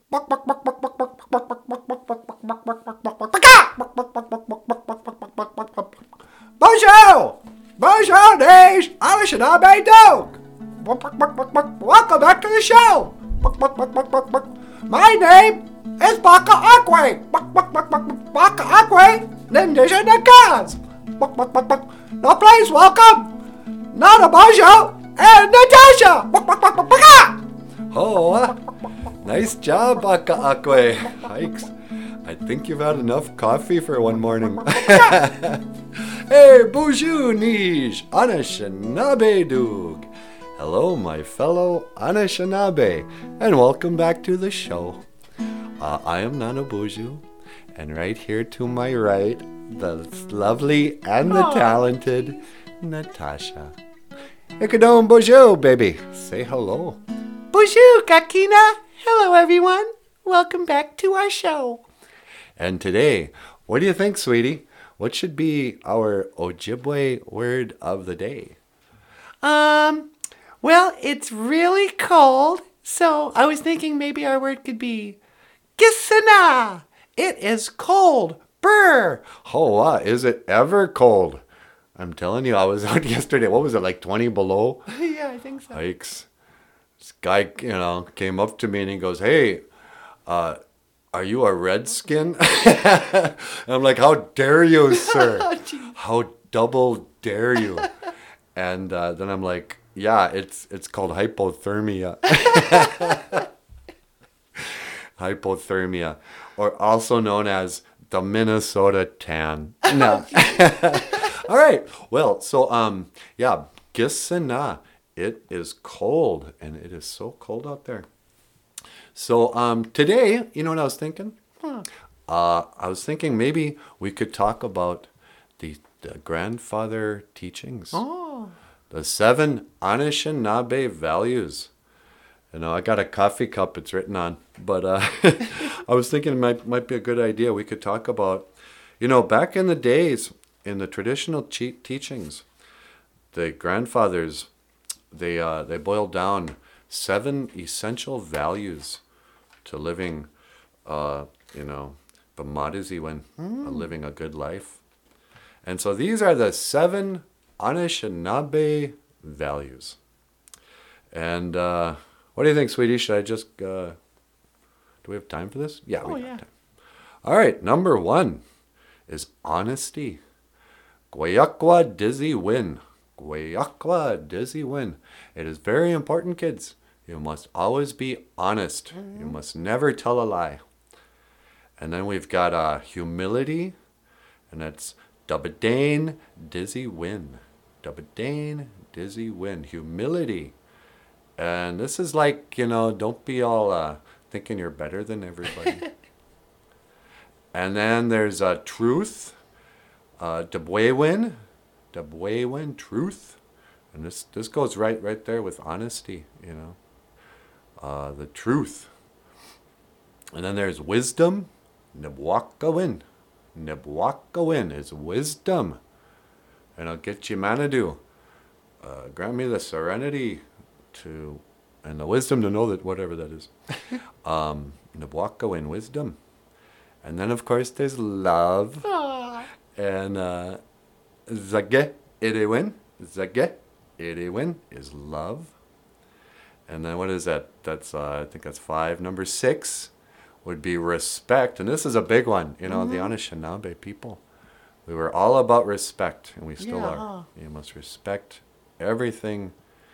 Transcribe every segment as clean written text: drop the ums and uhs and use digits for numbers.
Bonjour! Bonjour, Nage! Anishinaabe Dog! Welcome back to the show! My name is Baka Akwe! Baka Akwe! Ninja Nakas! Now please welcome Nana Bonjour and Natasha! Oh, nice job, Baka Akwe. Hikes. I think you've had enough coffee for one morning. Hey, bonjour, Nish, Anishinaabe Dug. Hello, my fellow Anishinaabe, and welcome back to the show. I am Nana Boozhoo, and right here to my right, the lovely and the talented Natasha. Ikadom bonjour, baby. Say hello. Bonjour, Kakina. Hello, everyone. Welcome back to our show. And today, what do you think, sweetie? What should be our Ojibwe word of the day? Well, it's really cold, so I was thinking maybe our word could be Gisana. It is cold. Brr. Oh, is it ever cold? I'm telling you, I was out yesterday. What was it, like 20 below? Yeah, I think so. Hikes. This guy, came up to me and he goes, "Hey, are you a redskin?" And I'm like, "How dare you, sir? How double dare you?" And then I'm like, "Yeah, it's called hypothermia." Hypothermia, or also known as the Minnesota tan. No. All right. Well, so Gisana. It is cold, and it is so cold out there. So today, you know what I was thinking? I was thinking maybe we could talk about the grandfather teachings. Oh. The 7 Anishinaabe values. I got a coffee cup it's written on, but I was thinking it might be a good idea. We could talk about, back in the days, in the traditional teachings, the grandfathers, they boiled down 7 essential values to living, b'madiziwin, living a good life. And so these are the 7 Anishinaabe values. And what do you think, sweetie? Should I just, do we have time for this? Yeah, we have time. All right, number 1 is honesty. Gwayakwa dizzy win. Gwayakwa dizzy win. It is very important, kids. You must always be honest. You must never tell a lie. And then we've got humility, and that's Dubadane dizzy win. Dubadane dizzy win. Humility. And this is like, don't be all thinking you're better than everybody. And then there's truth. Dabwewin. Dabwewin, truth. And this goes right there with honesty, the truth. And then there's wisdom. Nibwakawin. Nibwakawin is wisdom. And I'll get you Manadu. Grant me the serenity and the wisdom to know that whatever that is. Nibwakawin, wisdom. And then, of course, there's love. Aww. And Zage Irewin. Zage Irewin is love. And then what is that? That's I think that's 5. Number 6 would be respect. And this is a big one. The Anishinaabe people. We were all about respect, and we still are. You must respect everything.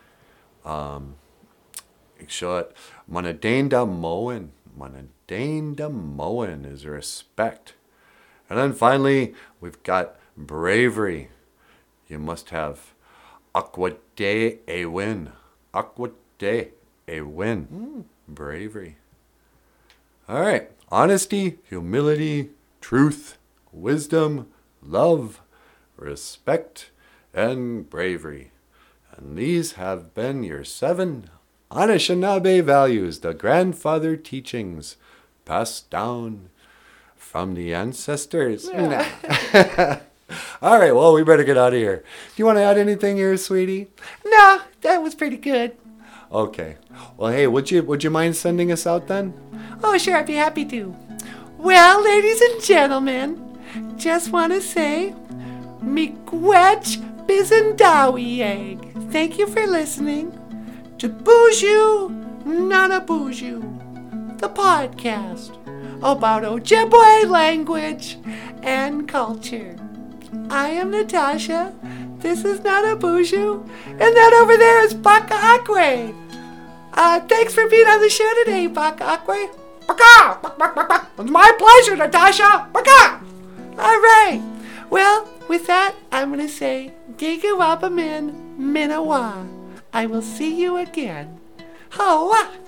Show it. Manadainda Moen. Manadainda Moen is respect. And then finally, we've got bravery. You must have Akwade a win. Akwade a win. Bravery. All right. Honesty, humility, truth, wisdom, love, respect, and bravery. And these have been your 7 Anishinaabe values, the grandfather teachings passed down from the ancestors. Yeah. All right, well, we better get out of here. Do you want to add anything here, sweetie? No, that was pretty good. Okay. Well, hey, would you mind sending us out then? Oh, sure, I'd be happy to. Well, ladies and gentlemen, just want to say, miigwech bizendawi egg. Thank you for listening to Boozhoo Nana Boozhoo, the podcast about Ojibwe language and culture. I am Natasha. This is Nana Boozhoo, and that over there is Baka Akwe. Thanks for being on the show today, Baka Akwe. Baka! It's my pleasure, Natasha. Baka! All right. Well, with that, I'm going to say, Gigawabamin Minawa. I will see you again. Hoa!